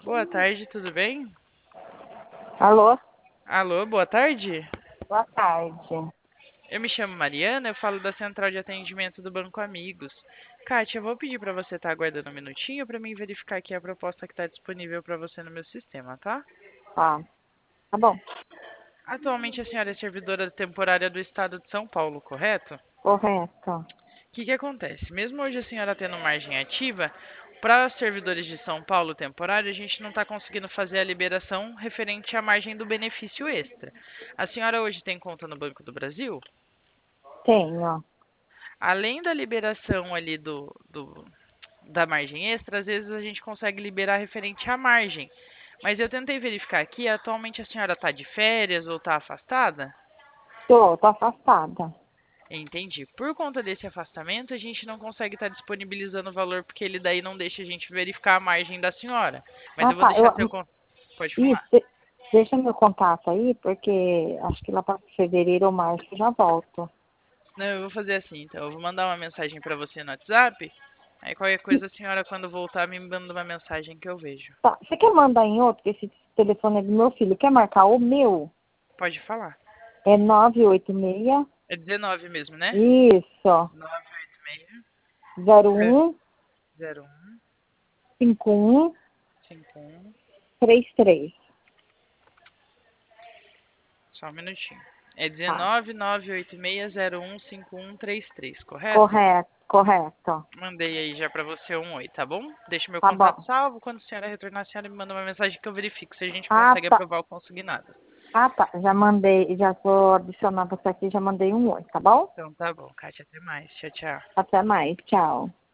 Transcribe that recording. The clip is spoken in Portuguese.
Boa tarde, tudo bem? Alô? Alô, boa tarde. Boa tarde. Eu me chamo Mariana, eu falo da Central de Atendimento do Banco Amigos. Kátia, eu vou pedir para você estar aguardando um minutinho para mim verificar aqui a proposta que está disponível para você no meu sistema, tá? Tá, tá bom. Atualmente a senhora é servidora temporária do Estado de São Paulo, correto? Correto. O que que acontece? Mesmo hoje a senhora tendo margem ativa, para os servidores de São Paulo temporário, a gente não está conseguindo fazer a liberação referente à margem do benefício extra. A senhora hoje tem conta no Banco do Brasil? Tenho. Além da liberação ali da margem extra, às vezes a gente consegue liberar referente à margem. Mas eu tentei verificar aqui, atualmente a senhora está de férias ou está afastada? Tô afastada. Entendi. Por conta desse afastamento, a gente não consegue estar disponibilizando o valor, porque ele daí não deixa a gente verificar a margem da senhora. Mas Ah, eu vou tá. deixar seu contato. Pode Isso, falar. deixa meu contato aí, porque acho que lá para fevereiro ou março eu já volto. Não, eu vou fazer assim, então. Eu vou mandar uma mensagem para você no WhatsApp. Aí qualquer E, coisa a senhora, quando voltar, me manda uma mensagem que eu vejo. tá, você quer mandar em outro? Que esse telefone é do meu filho. Quer marcar o meu? Pode falar. É 986. É 19 mesmo, né? Isso. 01 986 51 0151. 33. Só um minutinho. É Tá. 19986015133, correto? Correto, correto. Mandei aí já pra você um oi, tá bom? Deixa meu Tá contato bom. salvo. Quando a senhora retornar, a senhora me manda uma mensagem que eu verifico se a gente Ah, consegue tá. aprovar o consignado. Ah, tá. Já mandei, já vou adicionar você aqui, já mandei um oi, tá bom? Então tá bom, Kátia. Até mais. Tchau, tchau. Até mais. Tchau.